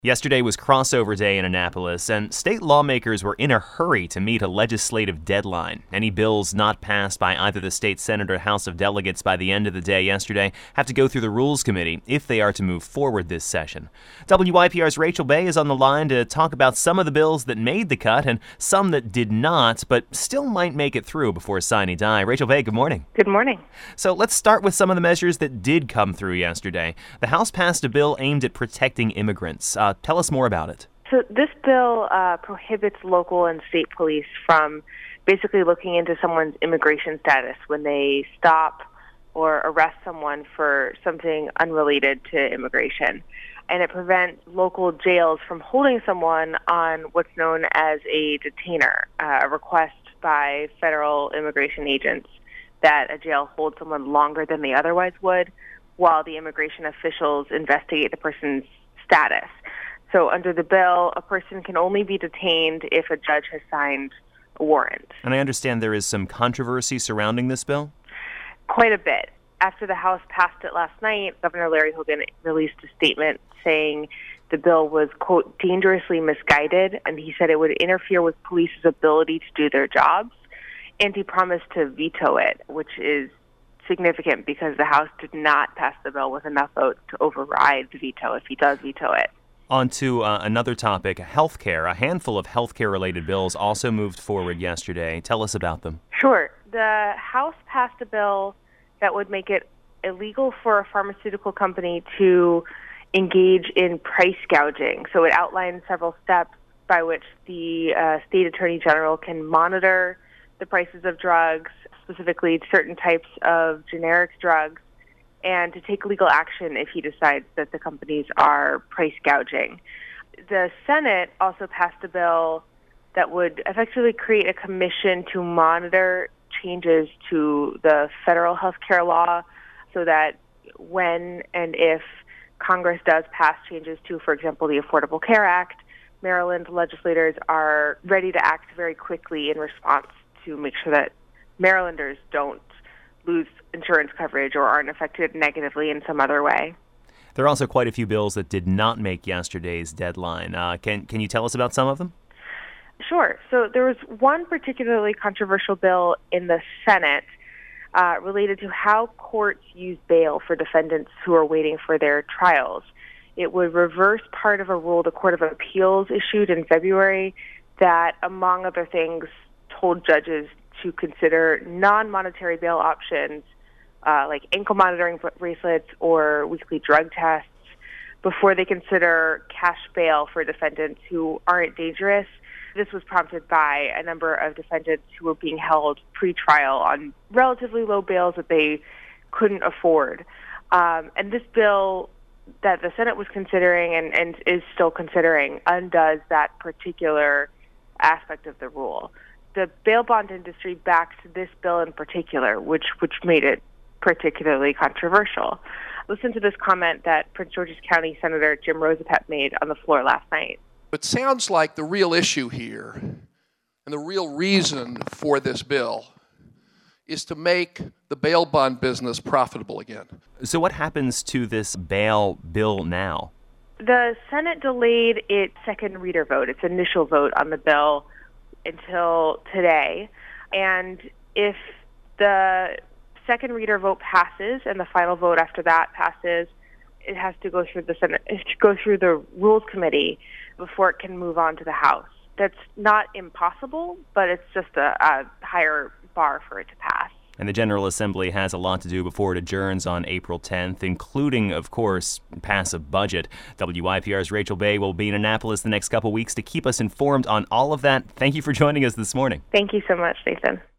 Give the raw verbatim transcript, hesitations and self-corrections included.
Yesterday was crossover day in Annapolis, and state lawmakers were in a hurry to meet a legislative deadline. Any bills not passed by either the state Senate or House of Delegates by the end of the day yesterday have to go through the Rules Committee if they are to move forward this session. W Y P R's Rachel Bay is on the line to talk about some of the bills that made the cut and some that did not, but still might make it through before sine die. Rachel Bay, good morning. Good morning. So let's start with some of the measures that did come through yesterday. The House passed a bill aimed at protecting immigrants. Uh, Tell us more about it. So this bill uh, prohibits local and state police from basically looking into someone's immigration status when they stop or arrest someone for something unrelated to immigration. And it prevents local jails from holding someone on what's known as a detainer, uh, a request by federal immigration agents that a jail hold someone longer than they otherwise would while the immigration officials investigate the person's status. So under the bill, a person can only be detained if a judge has signed a warrant. And I understand there is some controversy surrounding this bill? Quite a bit. After the House passed it last night, Governor Larry Hogan released a statement saying the bill was, quote, dangerously misguided, and he said it would interfere with police's ability to do their jobs, and he promised to veto it, which is significant because the House did not pass the bill with enough votes to override the veto if he does veto it. On to uh, another topic, healthcare. A handful of healthcare-related bills also moved forward yesterday. Tell us about them. Sure. The House passed a bill that would make it illegal for a pharmaceutical company to engage in price gouging. So it outlines several steps by which the uh, state attorney general can monitor the prices of drugs, specifically certain types of generic drugs, and to take legal action if he decides that the companies are price gouging. The Senate also passed a bill that would effectively create a commission to monitor changes to the federal health care law so that when and if Congress does pass changes to, for example, the Affordable Care Act, Maryland legislators are ready to act very quickly in response to make sure that Marylanders don't lose insurance coverage or aren't affected negatively in some other way. There are also quite a few bills that did not make yesterday's deadline. Uh, can can you tell us about some of them? Sure. So there was one particularly controversial bill in the Senate uh, related to how courts use bail for defendants who are waiting for their trials. It would reverse part of a rule the Court of Appeals issued in February that, among other things, told judges to consider non-monetary bail options uh, like ankle monitoring bracelets or weekly drug tests before they consider cash bail for defendants who aren't dangerous. This was prompted by a number of defendants who were being held pre-trial on relatively low bails that they couldn't afford. Um, and this bill that the Senate was considering and, and is still considering undoes that particular aspect of the rule. The bail bond industry backed this bill in particular, which which made it particularly controversial. Listen to this comment that Prince George's County Senator Jim Rosapet made on the floor last night. It sounds like the real issue here and the real reason for this bill is to make the bail bond business profitable again. So what happens to this bail bill now? The Senate delayed its second reader vote, its initial vote on the bill, until today. And if the second reader vote passes and the final vote after that passes, it has to go through the Senate, it has to go through the Rules Committee before it can move on to the House. That's not impossible, but it's just a, a higher bar for it to pass. And the General Assembly has a lot to do before it adjourns on April tenth, including, of course, pass a budget. W Y P R's Rachel Bay will be in Annapolis the next couple weeks to keep us informed on all of that. Thank you for joining us this morning. Thank you so much, Nathan.